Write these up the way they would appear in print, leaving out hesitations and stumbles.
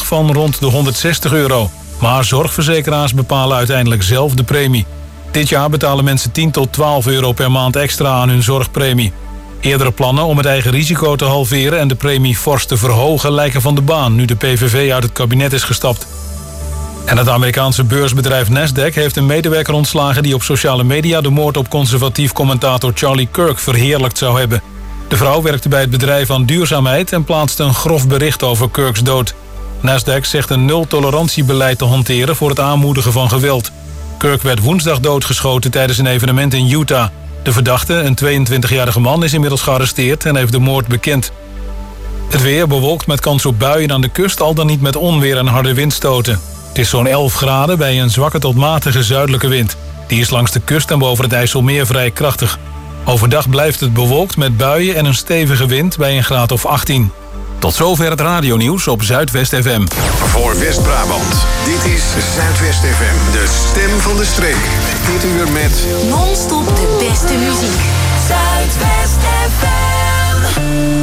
bedrag van rond de €160. Maar zorgverzekeraars bepalen uiteindelijk zelf de premie. Dit jaar betalen mensen 10 tot €12 per maand extra aan hun zorgpremie. Eerdere plannen om het eigen risico te halveren en de premie fors te verhogen lijken van de baan, nu de PVV uit het kabinet is gestapt. En het Amerikaanse beursbedrijf Nasdaq heeft een medewerker ontslagen die op sociale media de moord op conservatief commentator Charlie Kirk verheerlijkt zou hebben. De vrouw werkte bij het bedrijf aan duurzaamheid en plaatste een grof bericht over Kirks dood. Nasdaq zegt een nul-tolerantiebeleid te hanteren voor het aanmoedigen van geweld. Kirk werd woensdag doodgeschoten tijdens een evenement in Utah. De verdachte, een 22-jarige man, is inmiddels gearresteerd en heeft de moord bekend. Het weer bewolkt met kans op buien aan de kust, al dan niet met onweer en harde windstoten. Het is zo'n 11 graden bij een zwakke tot matige zuidelijke wind. Die is langs de kust en boven het IJsselmeer vrij krachtig. Overdag blijft het bewolkt met buien en een stevige wind bij een graad of 18. Tot zover het radionieuws op Zuidwest FM. Voor West-Brabant, dit is Zuidwest FM, de stem van de streek. Dit uur met non-stop de beste muziek. Zuidwest FM.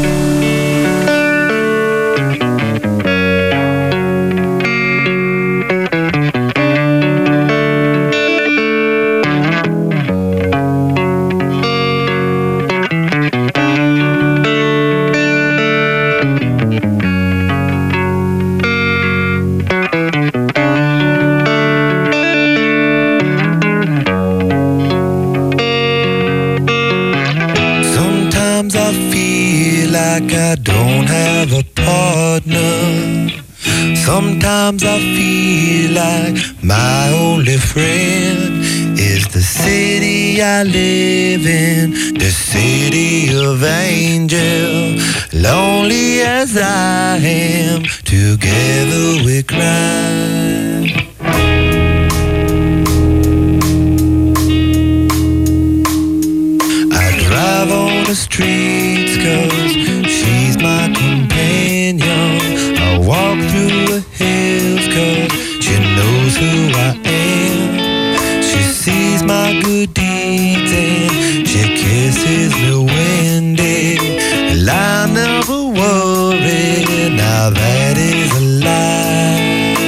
I don't have a partner. Sometimes I feel like my only friend is the city I live in, the city of angel. Lonely as I am, together we cry. I drive on the streets 'cause she's my companion. I walk through the hills 'cause she knows who I am. She sees my good deeds and she kisses me when day. I never worry, now that is a lie.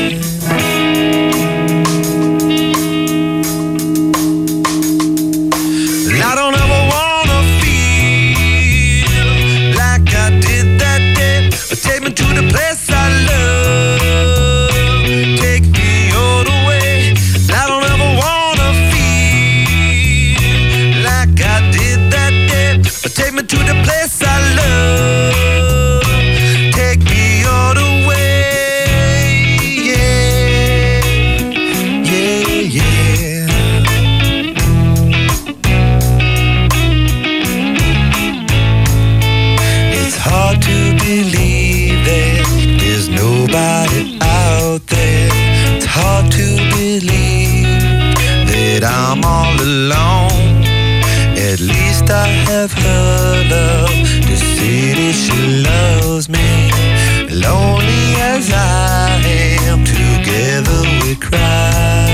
I don't ever wanna feel like I did that day. Take me to the place I love. Take me all the way. I don't ever wanna feel like I did that day. Take me to the place I love. Take me all the way. Yeah, yeah, yeah. It's hard to believe that there's nobody out there. It's hard to believe that I'm all alone. At least I have her love. The city, she loves me. Lonely as I am, together we cry.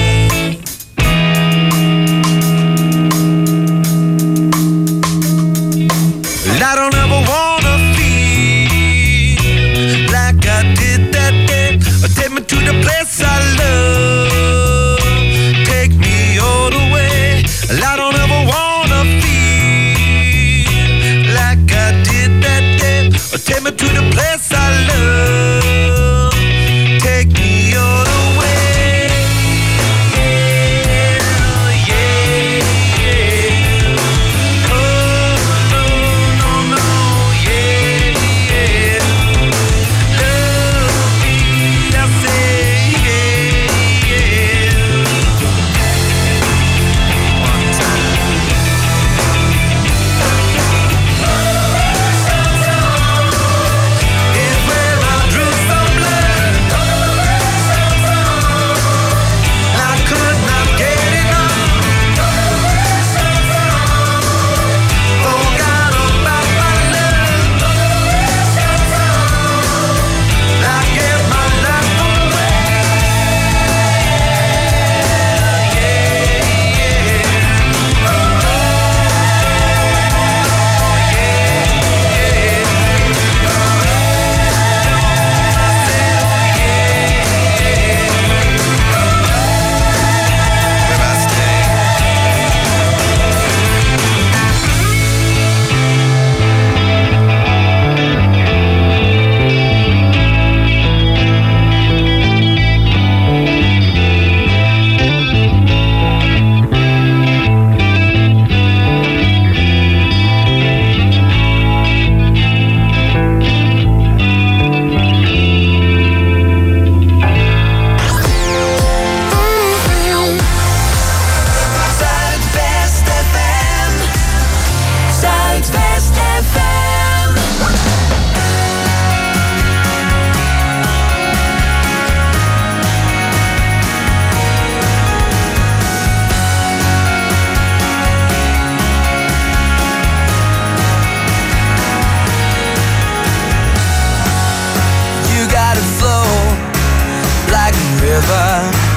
I don't ever wanna feel like I did that day. Take me to the place I love. Take me all the way. I don't ever wanna feel like I did that day. Take me to the place together,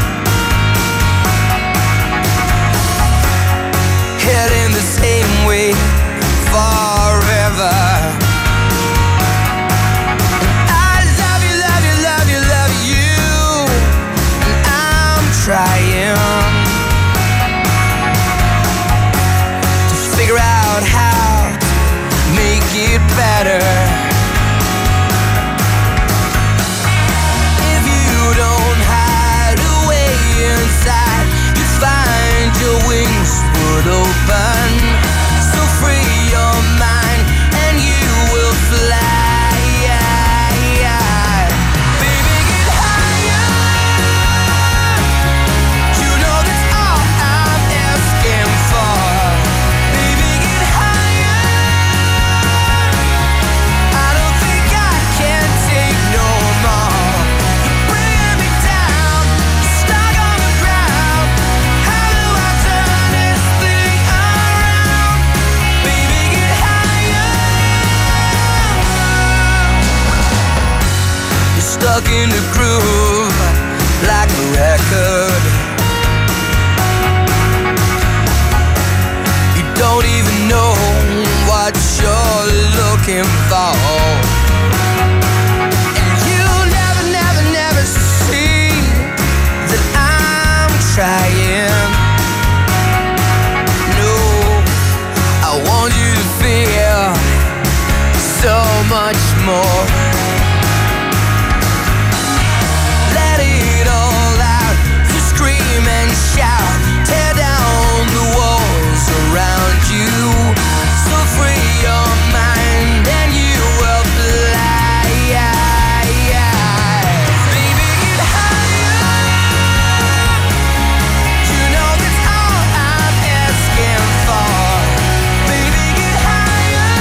heading the same way forever. I love you, love you, love you, love you, and I'm trying to figure out how to make it better. If you don't hide away inside, you find your wings would open. So free your mind and you will fly. Baby, get higher. You know that's all I'm asking for. Baby, get higher. I don't think I can take no more. You're bringing me down, you're stuck on the ground. How do I turn this thing around? Baby, get higher. You're stuck in the groove like a record. You don't even know what you're looking for. And you never, never, never see that I'm trying. No, I want you to feel so much more. Let it all out, so scream and shout, tear down the walls around you. So free your mind and you will fly. Baby, get higher. You know that's all I'm asking for. Baby, get higher.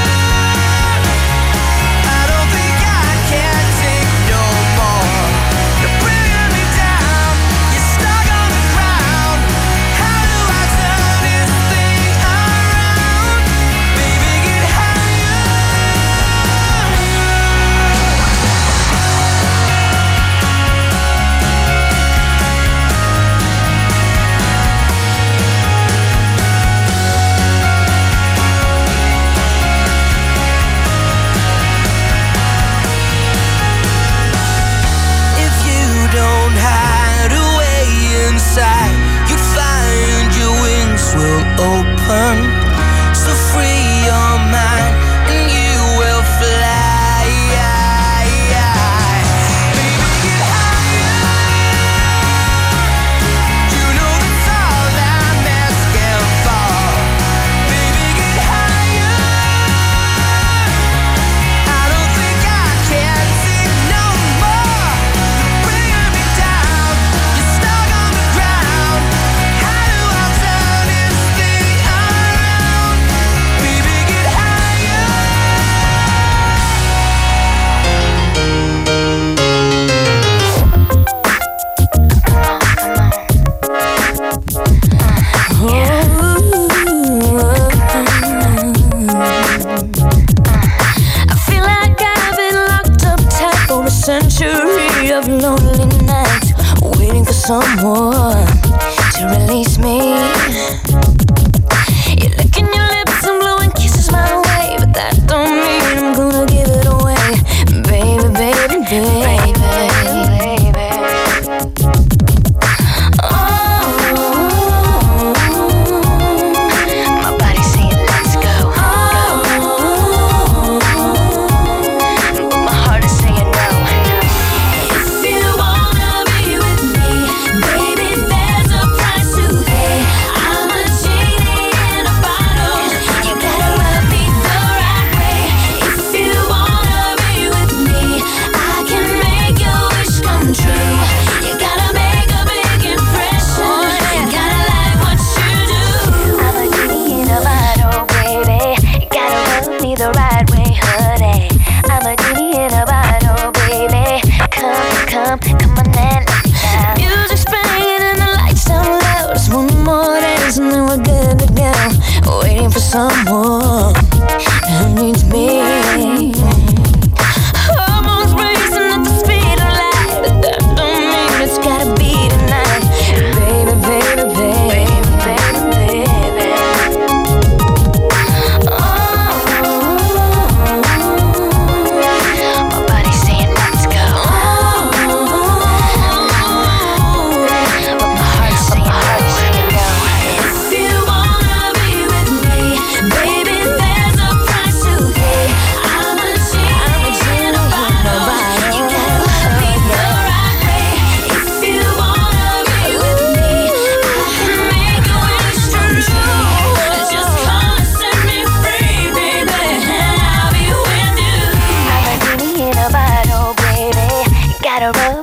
I don't think I can take no more. You're bringing me down, you're stuck on the ground. How do I turn this thing around? Baby, get higher. If you don't hide away inside, you'd find your wings will open. So free your mind and you will fly. Baby, get higher. You know that's all I'm asking for. Baby, get higher. I don't think I can take no more. You're bringing me down, you're stuck on the ground. How do I turn this thing around? Baby, get higher. I feel like I've been locked up tight for a century of lonely nights, waiting for someone to release me. You're licking your lips and blowing kisses my way, but that don't mean I'm gonna give it away. Baby, baby, baby. My body's saying let's go, but my heart is saying no. If you wanna be with me, baby, there's a price to pay. I'm a genie in a bottle. You gotta rub me the right way. If you wanna be with me, I can make your wish come true. You gotta make a big impression. You gotta like what you do. I'm a genie in a bottle, baby. You gotta rub me the right way, honey. I'm a genie in a bottle, baby. Come on and let me down. Music's playing and the lights down low. Just one more dance and then we're good to go. Waiting for someone who needs me. Hormones racing at the speed of light, but that don't mean it's gotta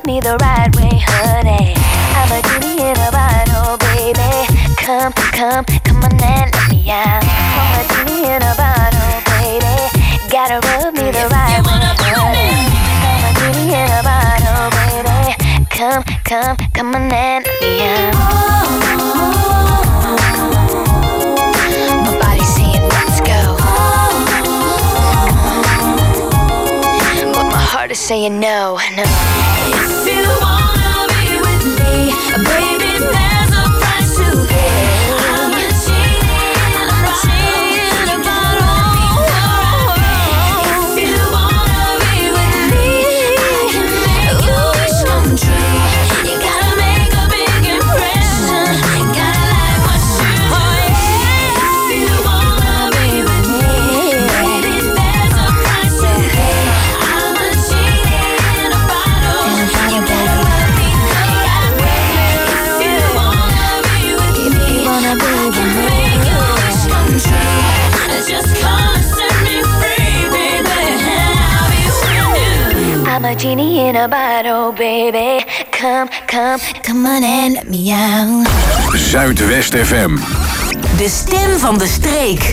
me the right way, honey. I'm a genie in a bottle, baby. Come, come, come on and let me out. I'm a genie in a bottle, baby. Gotta rub me the right way, honey. I'm a genie in a bottle, baby. Come, come, come on and let me out. My body's saying let's go, but my heart is saying no, no. If you wanna be with me, baby, there's a price to pay. I'm a genie in a bottle. If you wanna be with me, I can make your wish come true. You gotta make a big impression. Gotta like what you do. If you wanna be with me, baby, there's a price to pay. I'm a genie in a bottle. You gotta let me know. If you wanna be with me, I can make your wish come true. Just come and set me free, baby. I'll be with you. I'm a genie in a bottle, baby. Come, come, come on and let me out. Zuidwest FM. De stem van de streek.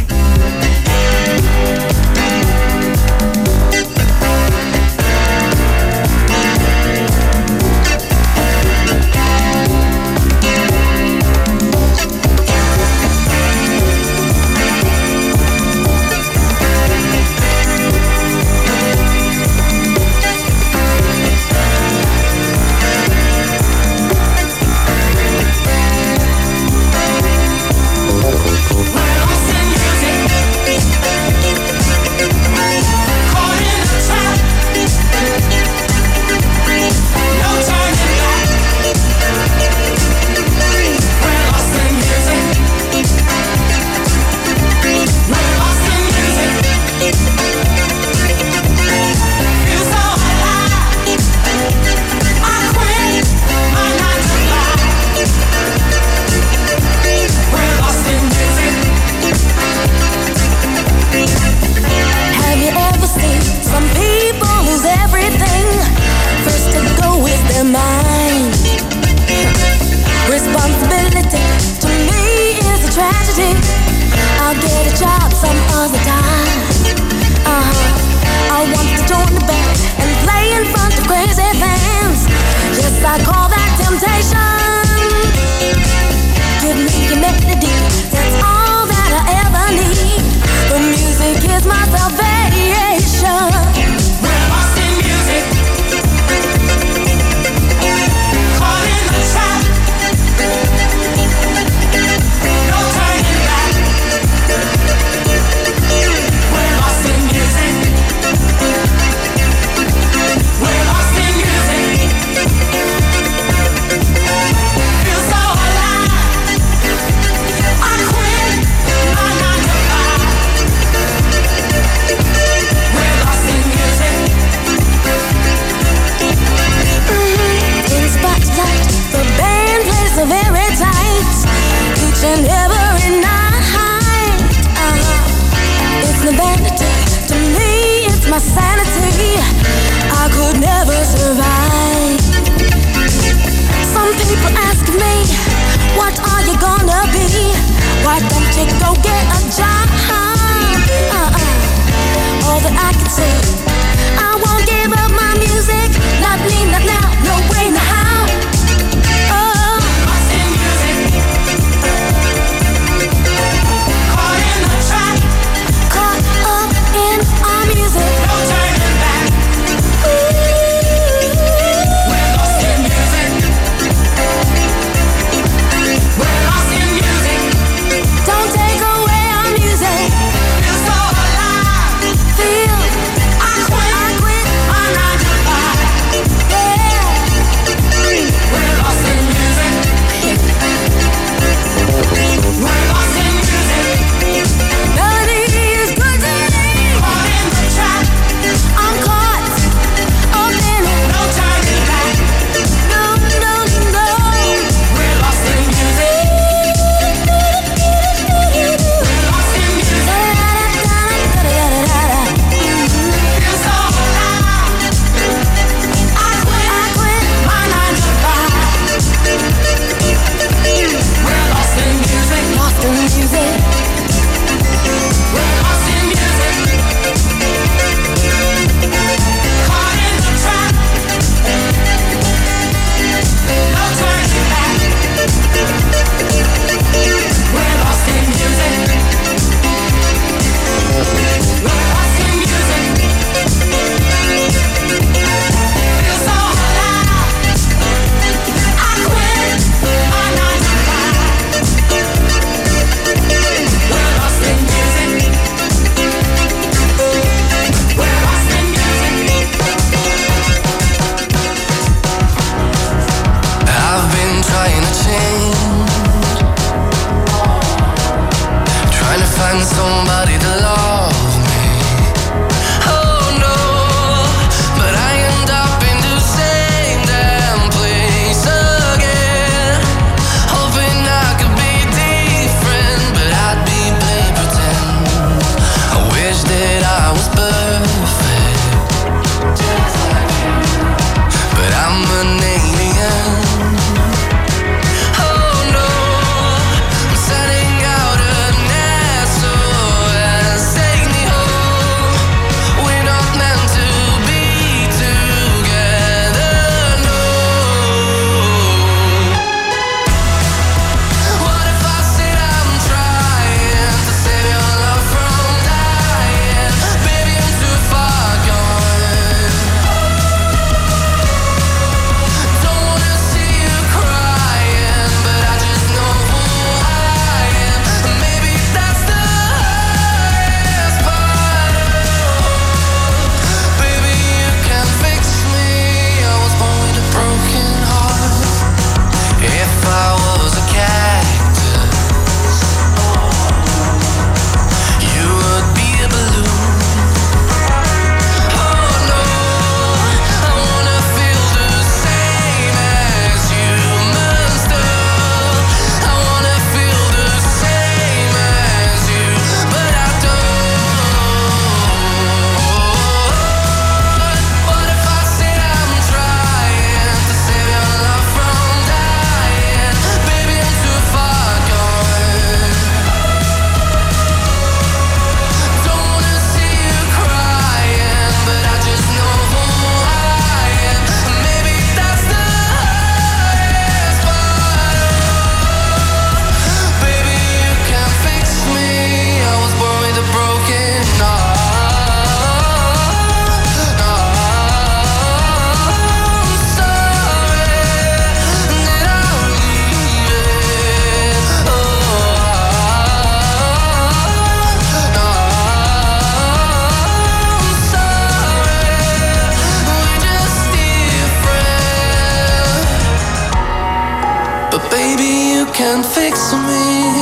can fix me.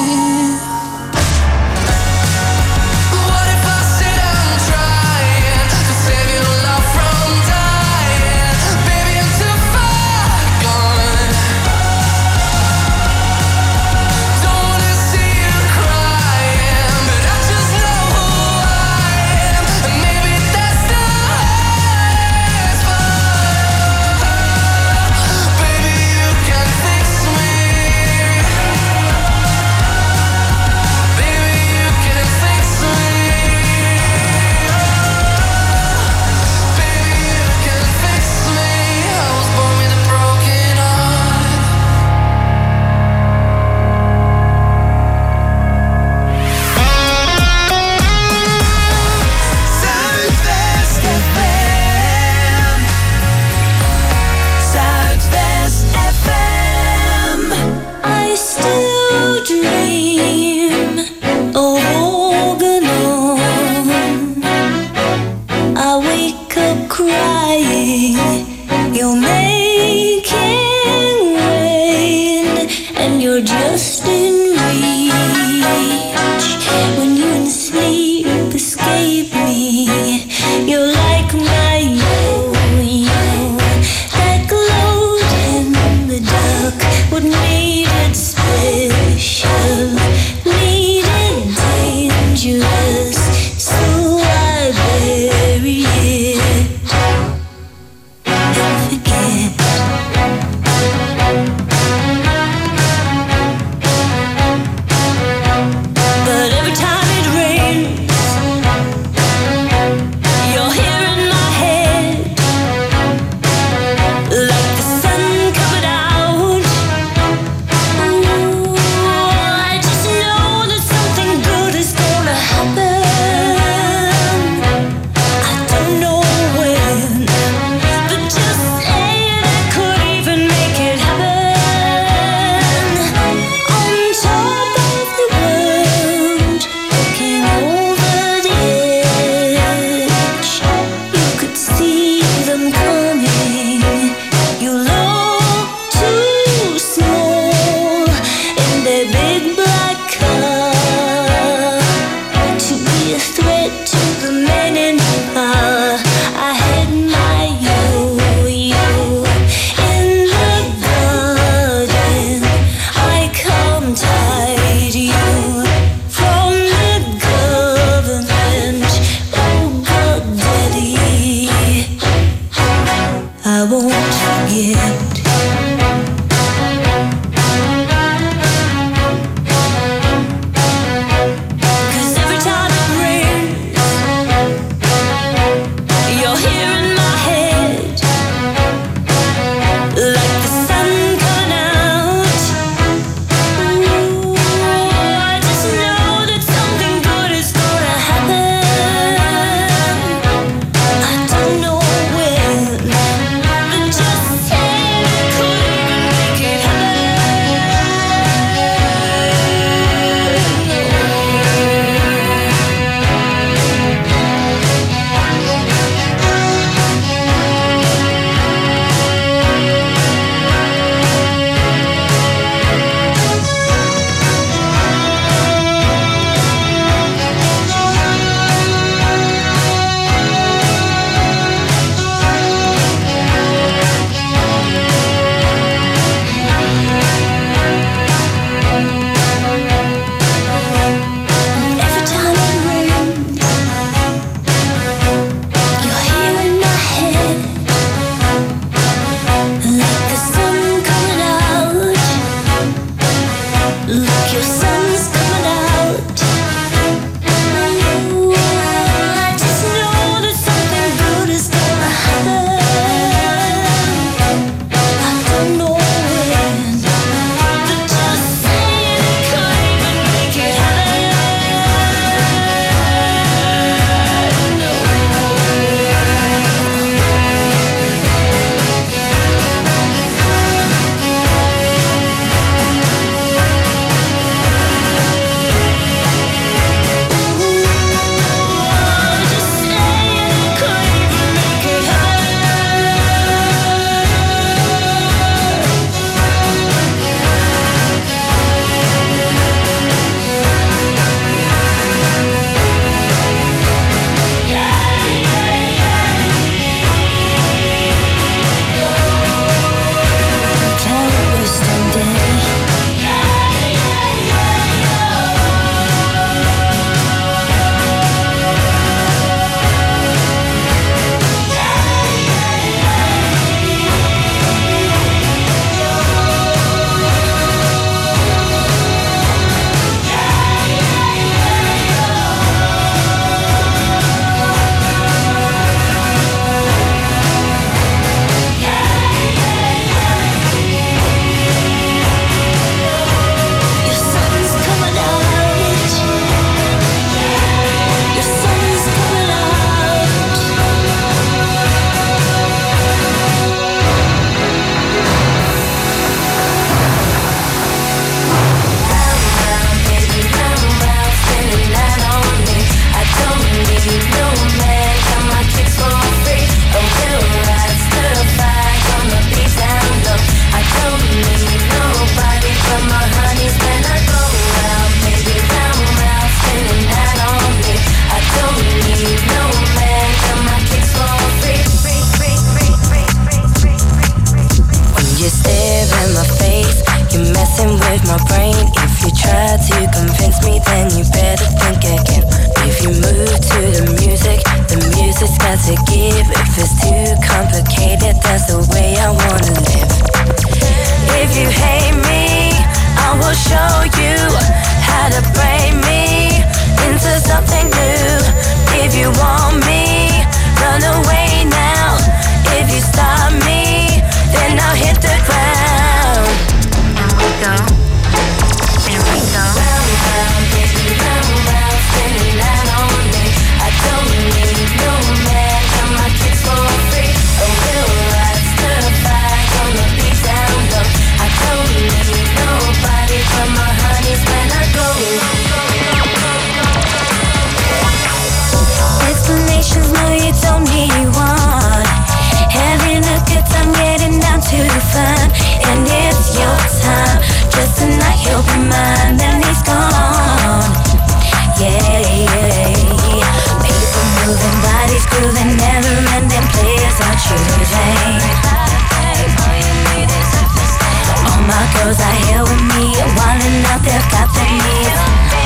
What if I sit and trying to save your love from dying? Baby, I'm too far gone. Don't wanna see you crying, but I just know who I am, and maybe that's the hardest part. Baby, you can fix me. Baby, you can fix me. Baby, you can fix me. I was born with a broken heart. Zuidwest FM. Zuidwest FM. I still dream of Organon. I wake up crying, you're making rain, and you're just in reach. When you in sleep escape me, you're like my yo-yo that glowed in the dark. What made it special made it dangerous, so I bury it and forget. You stare in my face, you're messing with my brain. If you try to convince me, then you better think again. If you move to the music's got to give. If it's too complicated, that's the way I wanna live. If you hate me, I will show you how to break me into something new. If you want me, run away now. If you stop me, then I'll hit the ground. And we go, and we go. Round, round, baby, round, round, spinning that on me. I don't need no man, got my kicks for free. A real ride, stir fire, gonna be down low. I don't need nobody but my honeys when I go. Explanations, no, you don't need one. Having a good time, getting down to the fun. And it's your time, just tonight he'll be mine, then he's gone. Yeah. People moving, bodies grooving, never-ending players are choosing. All my girls are here with me, wildin' out, they've got the needs.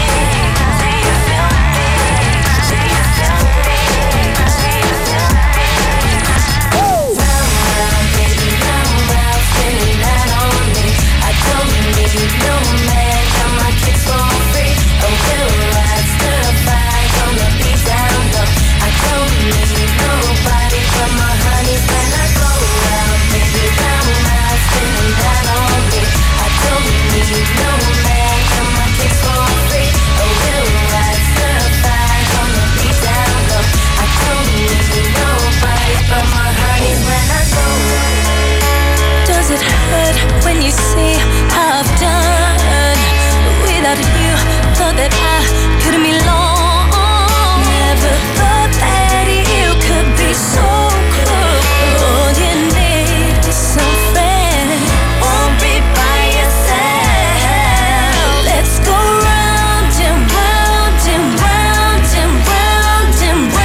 No man, got my kicks for free. A real ride, stir fire, gonna be down low. I don't need nobody but my honeys when I go round, baby, round, round, spinning that on me. I don't need no man, got my kicks for free. A real ride, stir fire, gonna be down low. I don't need nobody but my honeys when I go. Does it hurt when you see how I've done without you? Thought that I couldn't be long. Never thought that you could be so cold. You need some friend, won't be by yourself. Let's go round and round and round and round and round.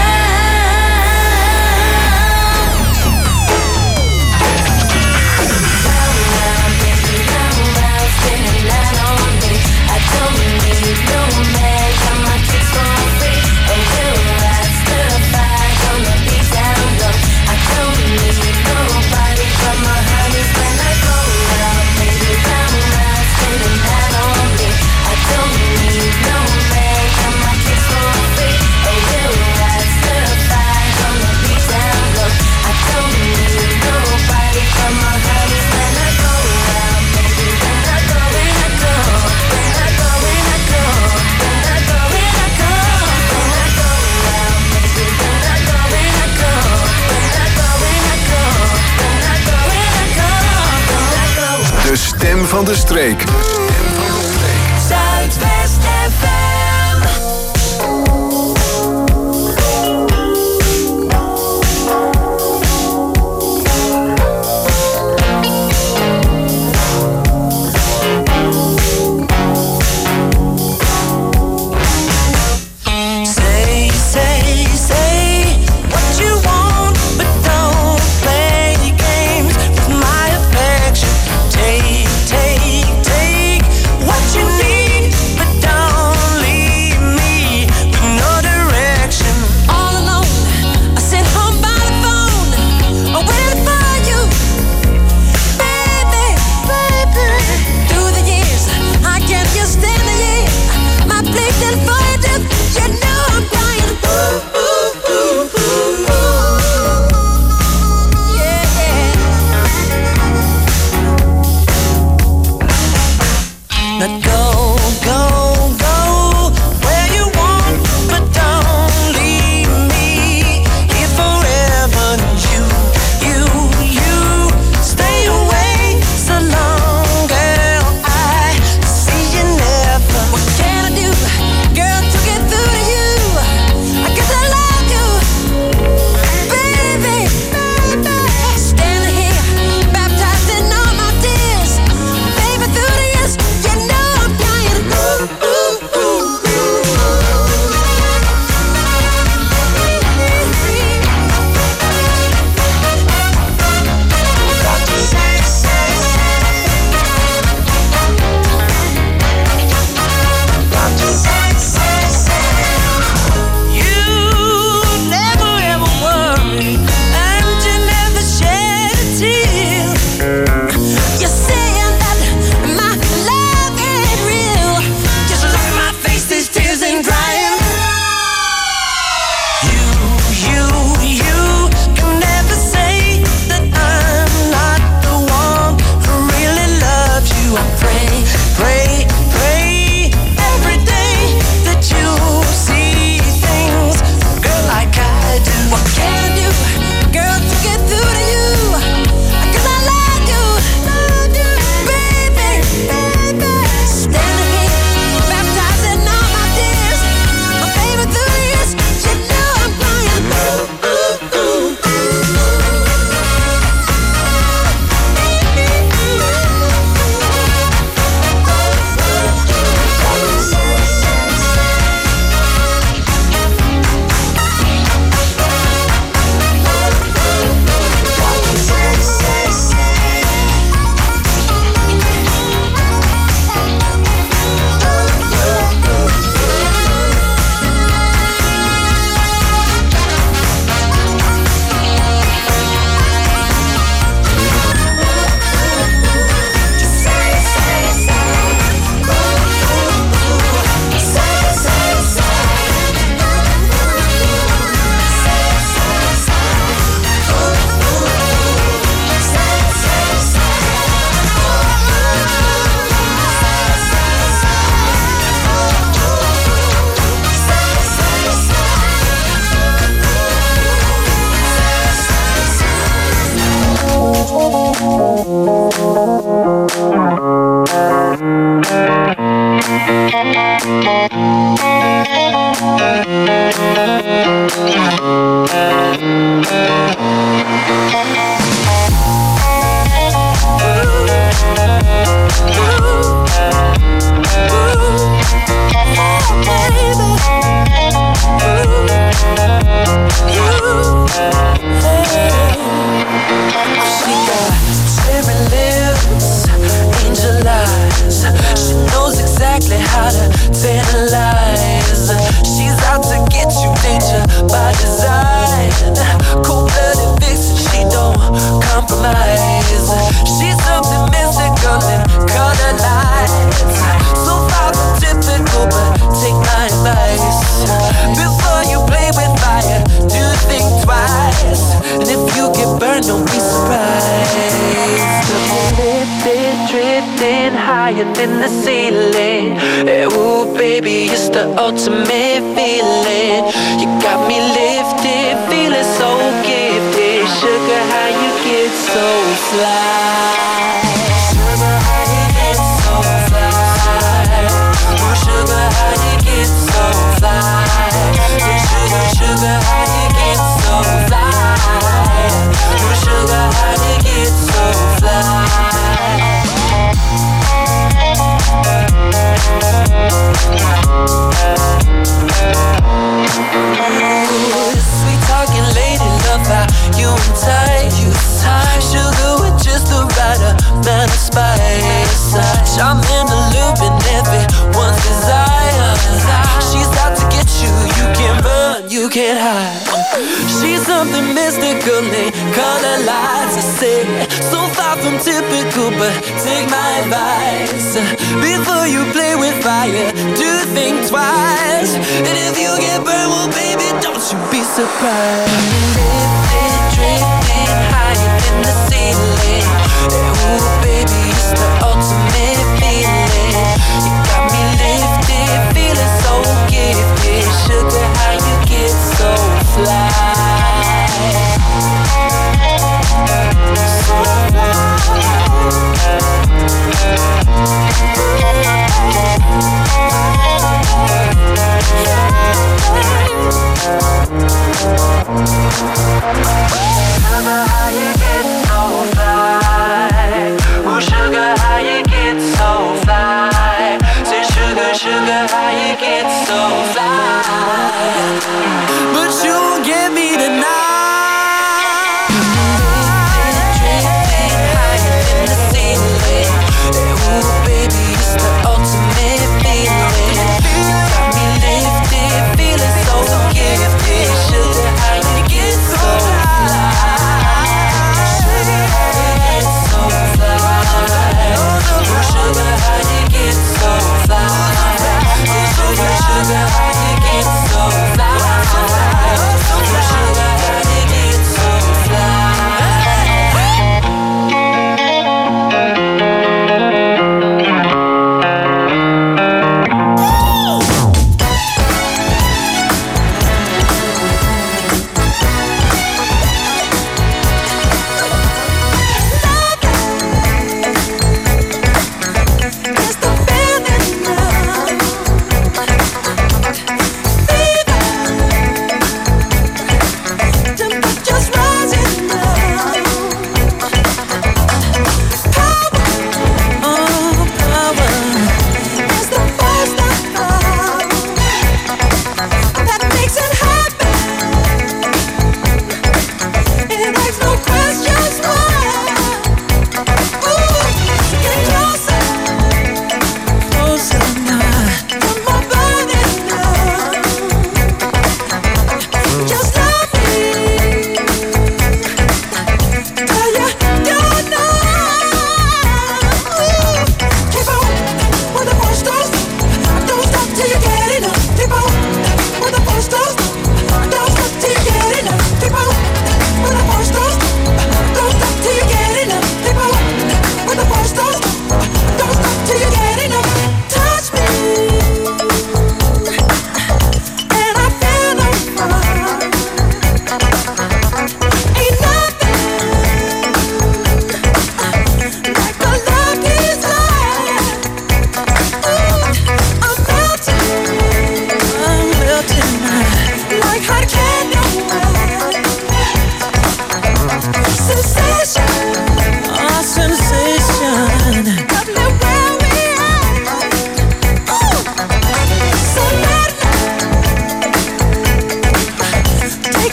No man, got my kicks for free. A real ride, stir fire, gonna be down low. I don't need nobody but my honeys when I go round, baby, round, round, spinning that on me. I don't need no man, got my kicks for free. A real ride, stir fire, gonna be down low. I don't need nobody but my honeys when I go round, baby, when I go, when I go, when I go, when I go. De stem van de streek. Zuidwest FM. Say what you want, but don't play games with my affection. Take what Ultimate feeling, you got me lifted, feeling so gifted. Sugar, how you get so fly? Sugar, how you get so fly? Oh, sugar, how you get so fly? Sugar, sugar, how you get so fly? Oh, sugar, how you get so fly? Sweet talking lady, love how you entice. Sugar with just the right amount of spice. Charming, alluring, everyone's desire. She's out to get you, you can't run, you can't hide. She's something mystical, they color lights. I say, so far from typical, but take my advice. Before you play with fire, do think twice. And if you get burned, well baby, don't you be surprised. Lifted, drifting higher than the ceiling. Ooh baby, it's the ultimate feeling. You got me lifted, feeling so gifted. Sugar, how you get so fly? So How you get so fly?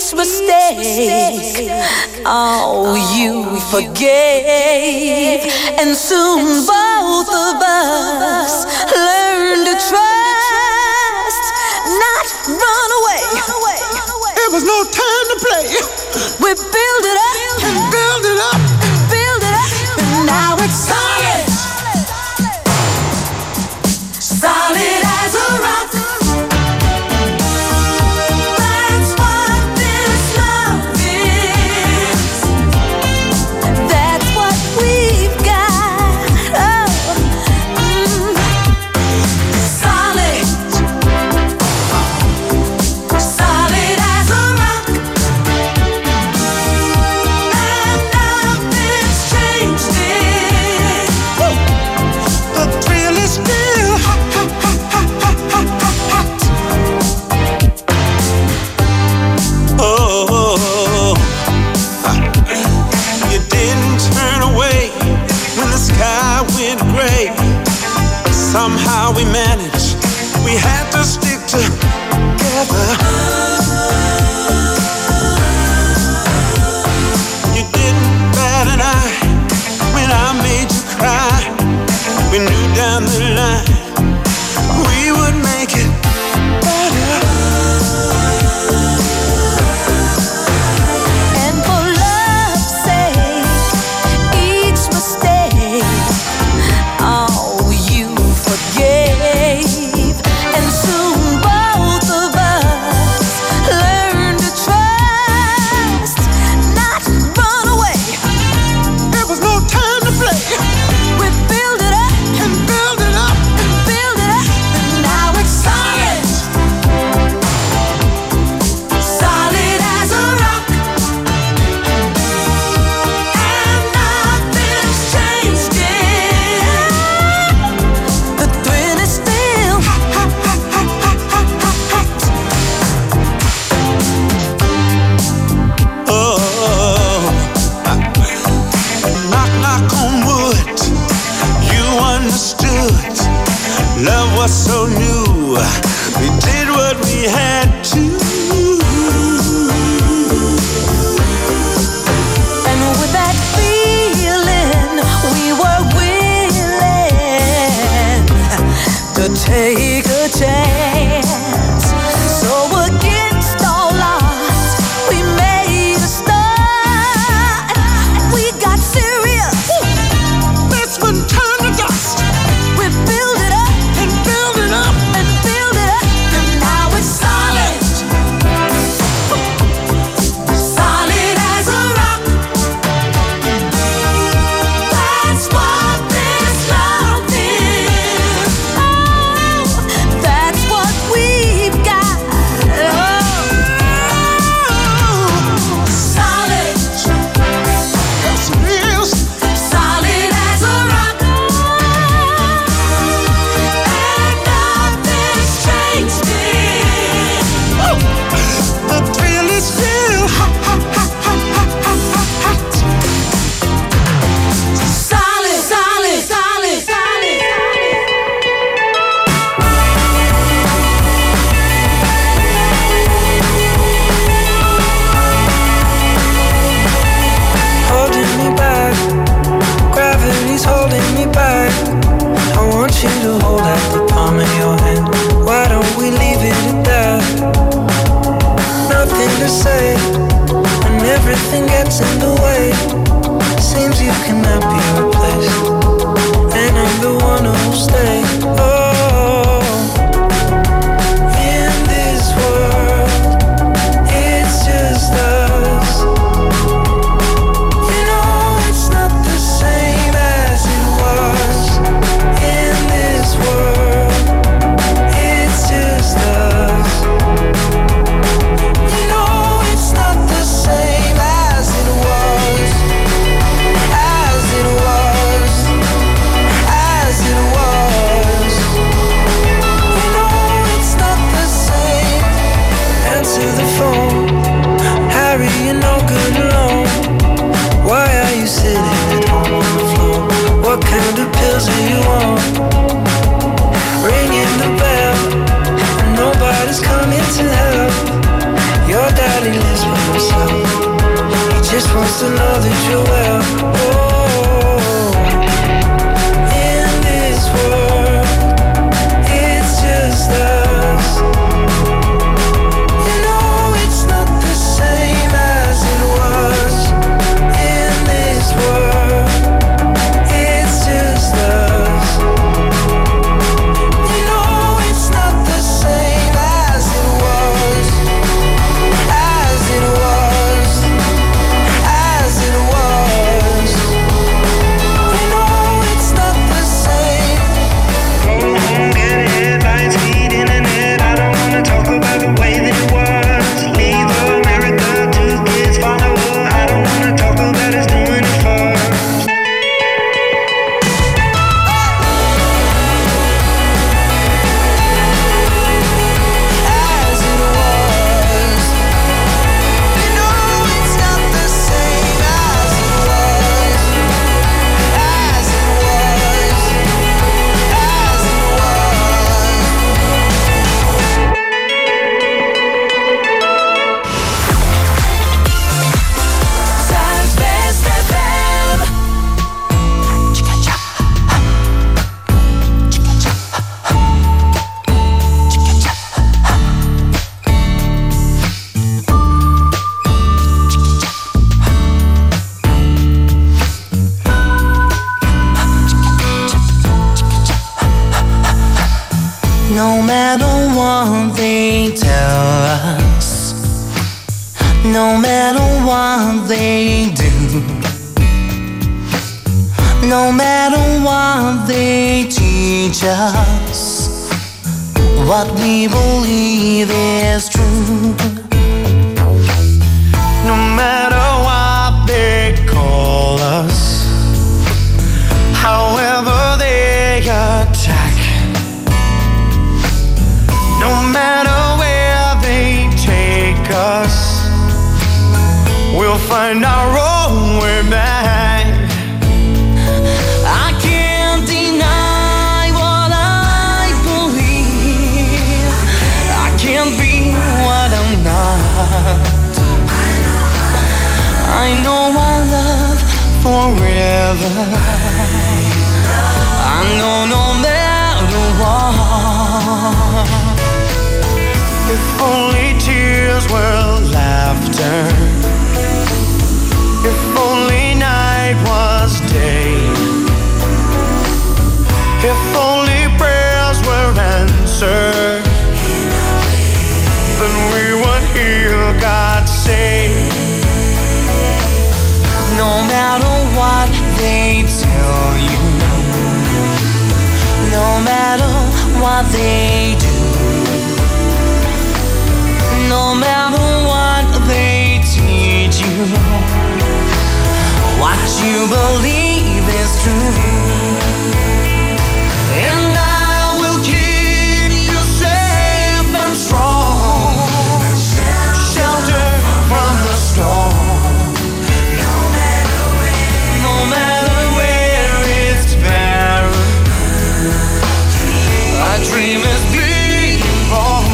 each mistake. Oh, you forgave, and soon both of us learned to trust, not run away. It was no time to play. We build it up and build it up and build it up, and now it's solid, solid as a rock. That's what this love is. That's what we've got. Oh, solid, solid as a rock, and nothing's changed it. The thrill is still hot, hot, hot, hot, hot, hot, hot, hot. Oh, you didn't turn away when the sky went gray. Somehow we managed. We had to stick together. You didn't bat an eye when I made you cry. We knew down the line we would make it better. And for love's sake, each mistake, oh, you forgave, and soon both of us learned to trust, not run away. There was no time to play. We build it up And build it up. and build it up, and now it's solid, solid as a rock, and nothing's changed it. The thrill is still Hot, hot, hot, hot, hot, hot, hot. Oh, knock, knock on wood. You understood. Love was so new. We did what we had to. And with that feeling, we were willing to take a chance. So against all odds, we made a start. We got serious. This one turned to dust. We build it up And build it up. and build it up, and now it's solid, solid as a rock. That's what this love is. Oh, that's what we've got. Oh, solid, That's real. solid as a rock, and nothing's changed it. The thrill is still hot, hot, hot, hot, hot, hot, hot, hot. Solid, solid, solid, solid. Holding me back, gravity's holding me back. I want you to hold out the palm of your hand. Why don't we leave it at that? Nothing to say when everything gets in the way. Seems you cannot be replaced, and I'm the one who'll stay. Oh, in this world, it's just us. You know it's not the same as it was. In this world, it's just us. You know it's not the same as it was. As it was. himself. He just wants to know that you're well. In this world, it's just us. You know it's not the same as it was. In this world, it's just us. You know it's not the same as it was. As it was. As it was. You know it's not the same. Go home, get headlines, feed internet. I don't wanna talk about the way that it was. Leave America, 2 kids follow her. I don't wanna talk about us doing it first. As it was. You know it's not the same as it was. As it was. As it was. Zuidwest FM. No matter what they tell us, no matter what they do, no matter what they teach us, what we believe is true. No matter what they call us, however they attack, no matter where they take us, we'll find our own way back. I can't deny what I believe. I can't be what I'm not. I know I love forever. I know no matter what. If only tears were laughter. If only night was day. If only prayers were answered, then we would hear God say, no matter what they tell you, no matter what they do, no matter what they teach you, what you believe is true. And I will keep you safe and strong, shelter from the storm. No matter where it's barren, our dream is being born.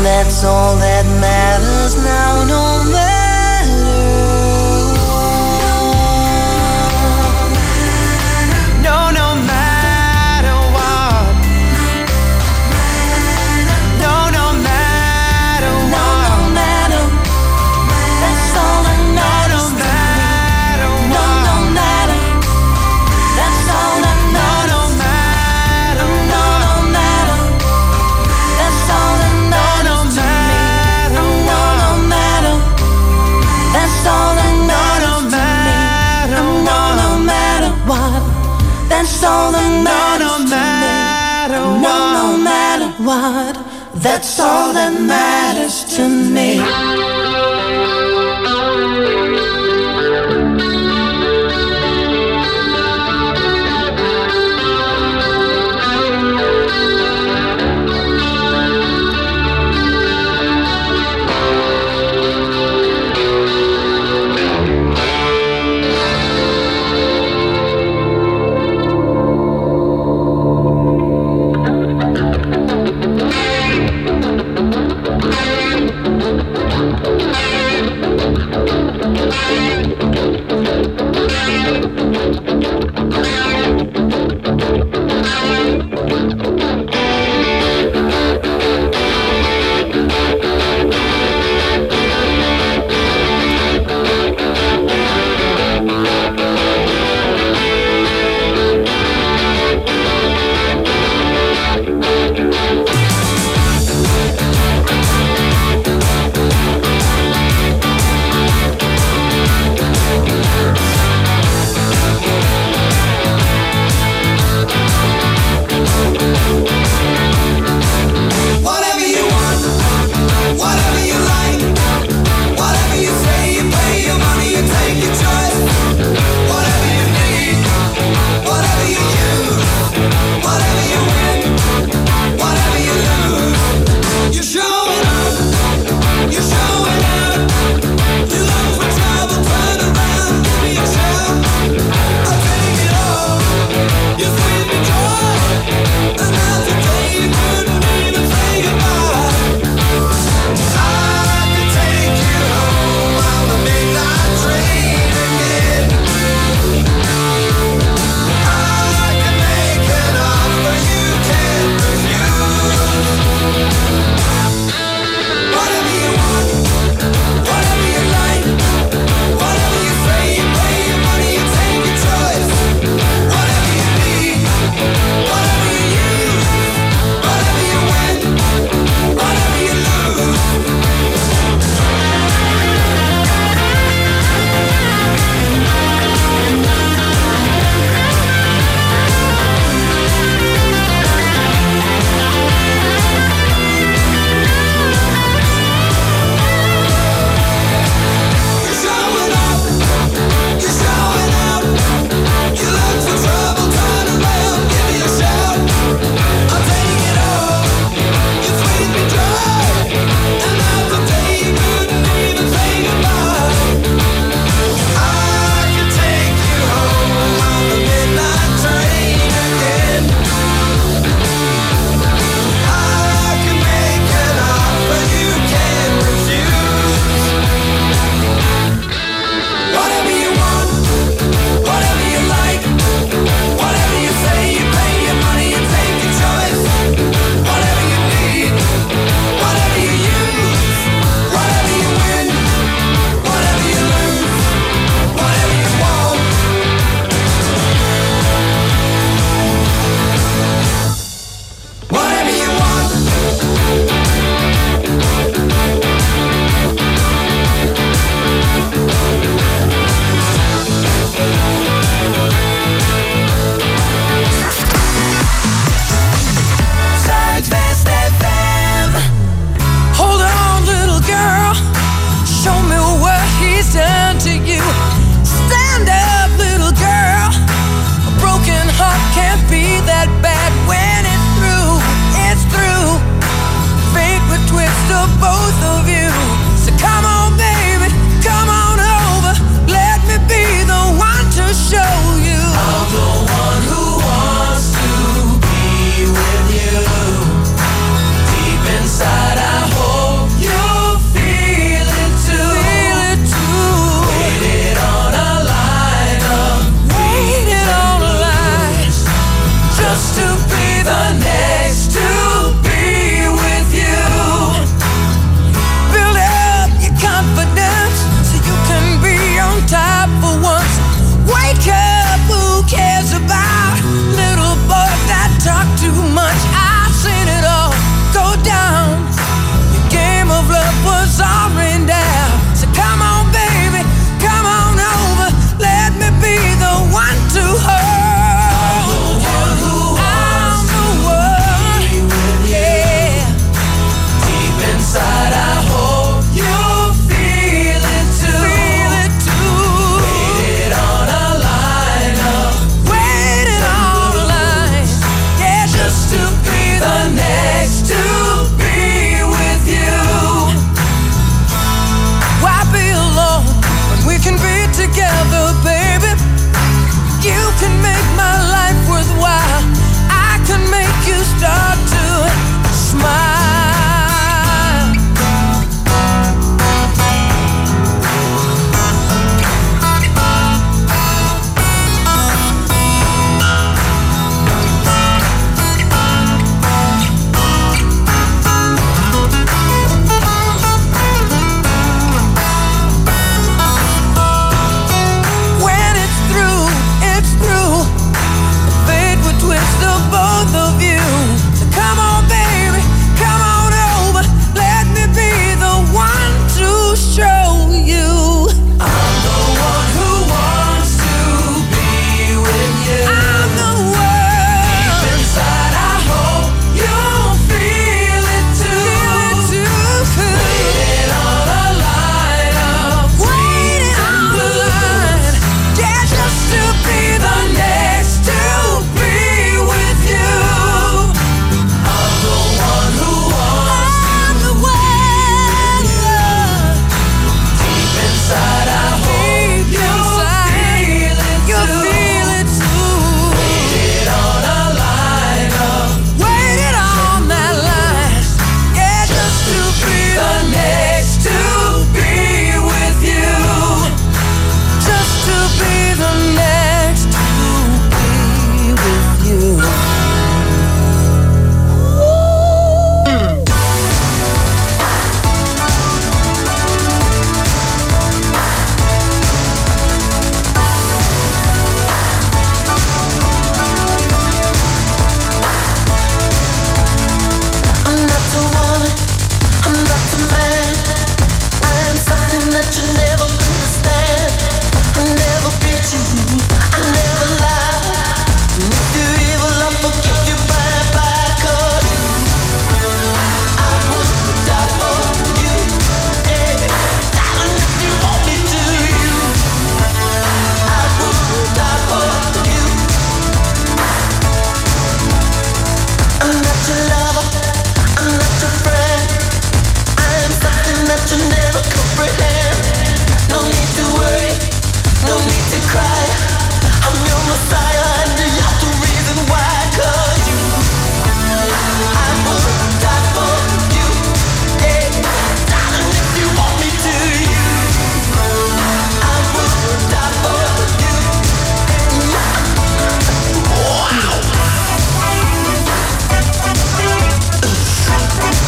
That's all that matters now, no matter what. No, no matter what. No, no matter what. No, no matter. That's all that matters to me. No, no matter. That's all that matters. No, no matter. No, no matter. That's all that matters to me. No, no matter. That's all that matters to me. No, no matter what. That's all that matters to me. No, no matter what. That's all that matters to me.